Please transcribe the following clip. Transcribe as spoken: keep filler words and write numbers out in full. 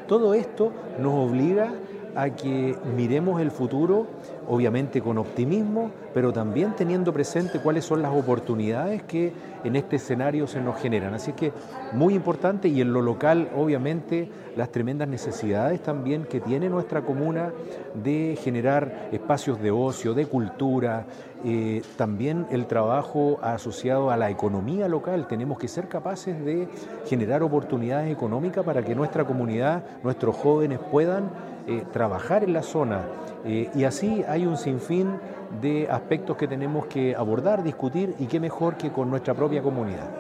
todo esto nos obliga a que miremos el futuro, obviamente con optimismo, pero también teniendo presente cuáles son las oportunidades que en este escenario se nos generan. Así que muy importante, y en lo local, obviamente, las tremendas necesidades también que tiene nuestra comuna de generar espacios de ocio, de cultura, eh, también el trabajo asociado a la economía local. Tenemos que ser capaces de generar oportunidades económicas para que nuestra comunidad, nuestros jóvenes puedan eh, trabajar en la zona. Eh, y así hay un sinfín de aspectos que tenemos que abordar, discutir, y qué mejor que con nuestra propia comunidad.